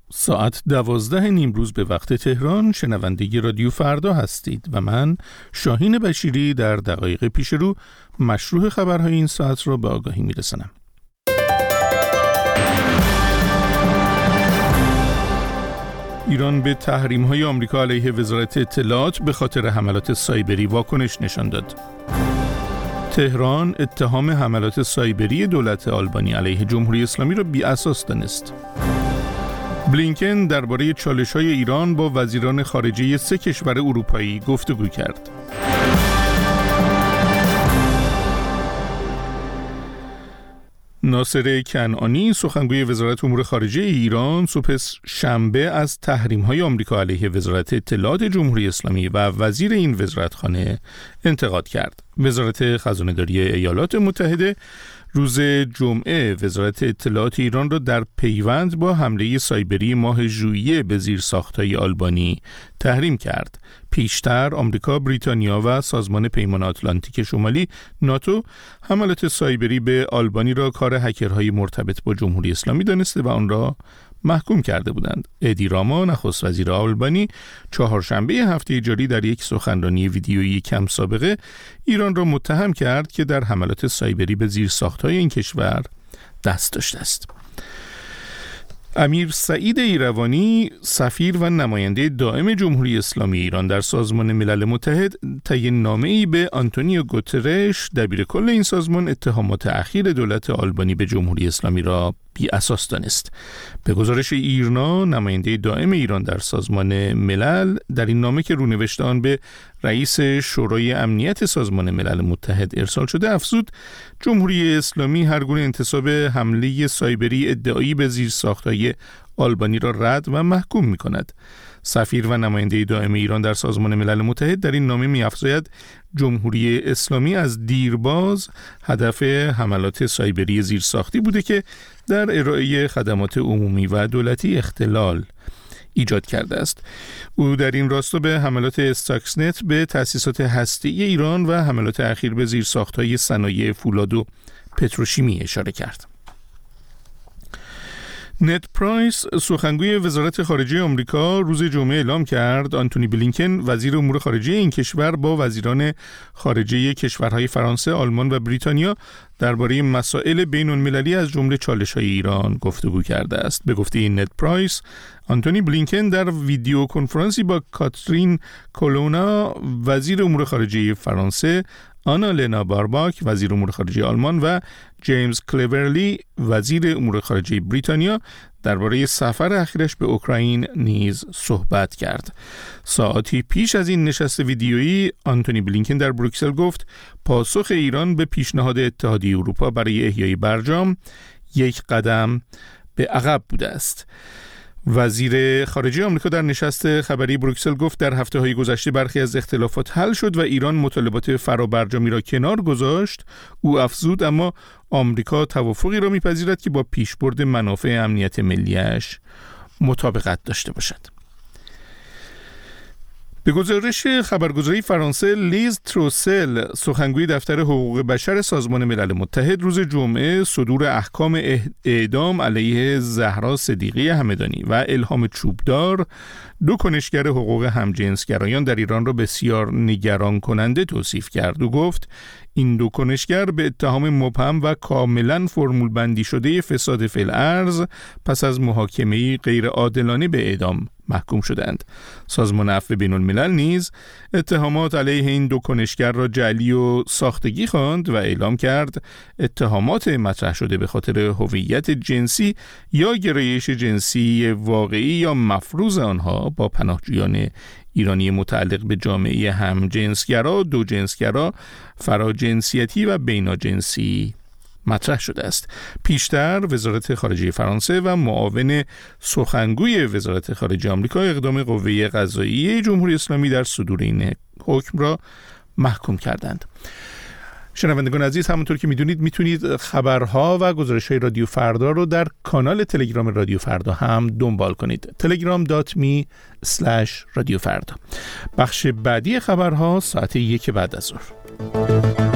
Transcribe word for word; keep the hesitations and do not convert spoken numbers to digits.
ساعت دوازده نیمروز به وقت تهران شنونده رادیو فردا هستید و من شاهین بشیری در دقایق پیش رو مشروع خبرهای این ساعت را به آگاهی میرسانم. ایران به تحریم‌های آمریکا علیه وزارت اطلاعات به خاطر حملات سایبری واکنش نشان داد. تهران اتهام حملات سایبری دولت آلبانی علیه جمهوری اسلامی را بی‌اساس دانست. بلینکن درباره چالش‌های ایران با وزیران خارجه سه کشور اروپایی گفتگو کرد. ناصر کنعانی سخنگوی وزارت امور خارجه ایران صبح شنبه از تحریم‌های آمریکا علیه وزارت اطلاعات جمهوری اسلامی و وزیر این وزارتخانه انتقاد کرد. وزارت خزانه‌داری ایالات متحده روز جمعه وزارت اطلاعات ایران را در پیوند با حمله سایبری ماه ژوئیه به زیرساخت‌های آلبانی تحریم کرد. پیشتر آمریکا، بریتانیا و سازمان پیمان آتلانتیک شمالی ناتو حملات سایبری به آلبانی را کار هکرهای مرتبط با جمهوری اسلامی دانسته و آن را محکوم کرده بودند. ادی راما نخست وزیر آلبانی چهارشنبه هفته جاری در یک سخنرانی ویدیویی کم سابقه ایران را متهم کرد که در حملات سایبری به زیرساخت‌های این کشور دست داشته است. امیر سعید ایروانی سفیر و نماینده دائم جمهوری اسلامی ایران در سازمان ملل متحد طی نامه‌ای به آنتونیو گوترش دبیرکل این سازمان اتهامات اخیر دولت آلبانی به جمهوری اسلامی را بی اساس دانست. به گزارش ایرنا نماینده دائم ایران در سازمان ملل در این نامه که رونوشت آن به رئیس شورای امنیت سازمان ملل متحد ارسال شده افزود جمهوری اسلامی هر گونه انتساب حمله سایبری ادعایی به زیرساخت‌های آلبانی را رد و محکوم می‌کند. سفیر و نماینده دائم ایران در سازمان ملل متحد در این نامه می‌افزاید جمهوری اسلامی از دیرباز هدف حملات سایبری زیرساختی بوده که در ارائه خدمات عمومی و دولتی اختلال ایجاد کرده است. او در این راستا به حملات استاکسنت به تأسیسات هسته‌ای ایران و حملات اخیر به زیرساخت‌های صنایع فولاد و پتروشیمی اشاره کرد. نت پرایس سخنگوی وزارت خارجه آمریکا روز جمعه اعلام کرد آنتونی بلینکن وزیر امور خارجه این کشور با وزیران خارجه کشورهای فرانسه، آلمان و بریتانیا درباره مسائل بین‌المللی از جمله چالش‌های ایران گفتگو کرده است. به گفته نت پرایس، آنتونی بلینکن در ویدیو کنفرانسی با کاترین کولونا وزیر امور خارجه فرانسه، آنا لنا بارباک وزیر امور خارجه آلمان و جیمز کلیورلی وزیر امور خارجه بریتانیا درباره سفر اخیرش به اوکراین نیز صحبت کرد. ساعتی پیش از این نشست ویدیویی آنتونی بلینکن در بروکسل گفت پاسخ ایران به پیشنهاد اتحادیه اروپا برای احیای برجام یک قدم به عقب بوده است. وزیر خارجه آمریکا در نشست خبری بروکسل گفت در هفته‌های گذشته برخی از اختلافات حل شد و ایران مطالبات فرابرجامی را کنار گذاشت. او افزود اما آمریکا توافقی را می‌پذیرد که با پیشبرد منافع امنیت ملی‌اش مطابقت داشته باشد. به گزارش خبرگزاری فرانسه، لیز تروسل سخنگوی دفتر حقوق بشر سازمان ملل متحد روز جمعه صدور احکام اعدام علیه زهرا صدیقی همدانی و الهام چوبدار دو کنشگر حقوق همجنسگرایان در ایران را بسیار نگران کننده توصیف کرد و گفت این دو کنشگر به اتهام مبهم و کاملا فرمول بندی شده فساد فی الارض پس از محاکمه غیر عادلانه به اعدام محکوم شدند. سازمان عفو بین الملل نیز اتهامات علیه این دو کنشگر را جعلی و ساختگی خواند و اعلام کرد اتهامات مطرح شده به خاطر هویت جنسی یا گرایش جنسی واقعی یا مفروض آنها با پناهجویان ایرانی متعلق به جامعه همجنسگرا، دو جنسگرا، فراجنسیتی و بیناجنسی مطرح شده است. پیشتر وزارت خارجه فرانسه و معاون سخنگوی وزارت خارجه آمریکا اقدام قوه قضاییه جمهوری اسلامی در صدور این حکم را محکوم کردند. شنوندگان عزیز، همونطور که میدونید میتونید خبرها و گزارش‌های رادیو فردا رو در کانال تلگرام رادیو فردا هم دنبال کنید. تلگرام دات می اسلش رادیو فردا. بخش بعدی خبرها ساعت یک بعد از ظهر.